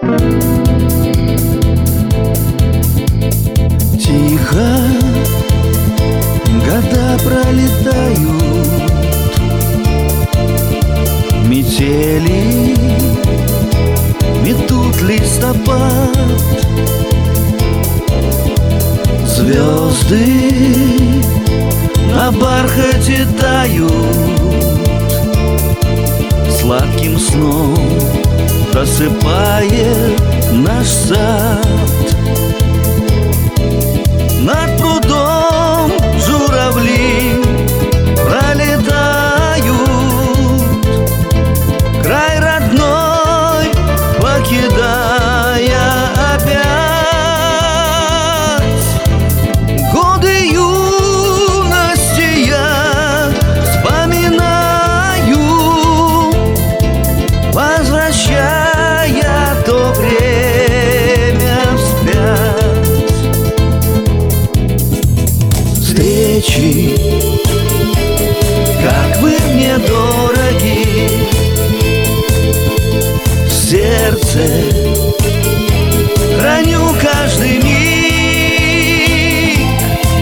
Тихо года пролетают, метели метут листопад, звезды на бархате тают, сладким сном просыпает наш сад. Над прудом журавли пролетают, край родной покидая опять. Годы юности я вспоминаю, возвращая то время вспять. Встречи, как вы мне дороги, в сердце храню каждый миг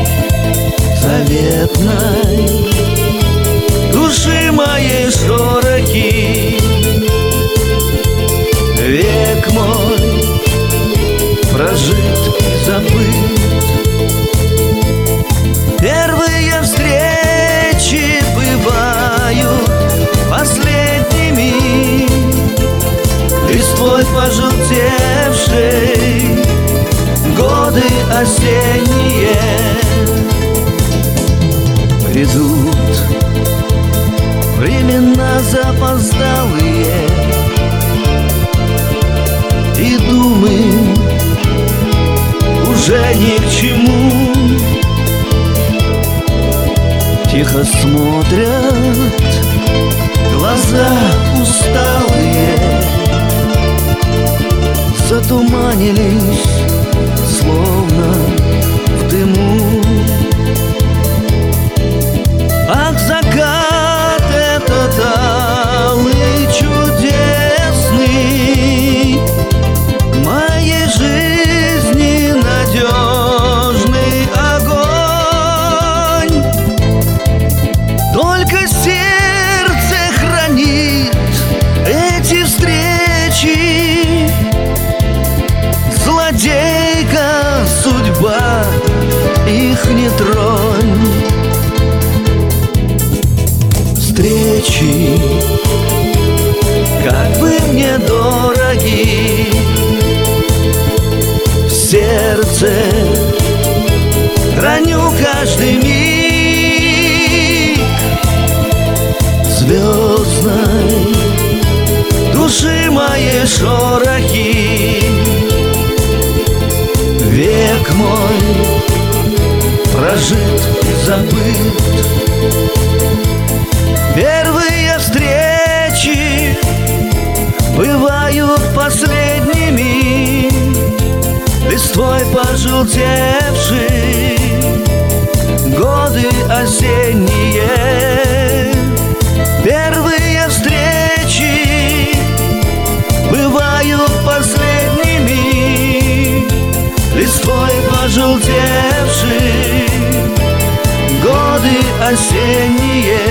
заветной души моей широки. Век мой прожит и забыт. Первые встречи бывают последними, листвой пожелтевшей годы осенние. Грядут времена запоздалые, и думы уже ни к чему. Тихо смотрят глаза усталые, затуманились, словно в дыму. Ах, закат этот алый, чудесный, моей жизни надежный огонь. Только сердце хранит эти встречи, злодейка судьба, их не тронь. Встречи, как вы мне дороги, в сердце храню каждый миг звездной души моей широки. Век мой прожит и забыт. Первые встречи бывают последними, листвой пожелтевшей годы осенние. Первые встречи бывают последними, листвой пожелтевшей годы осенние.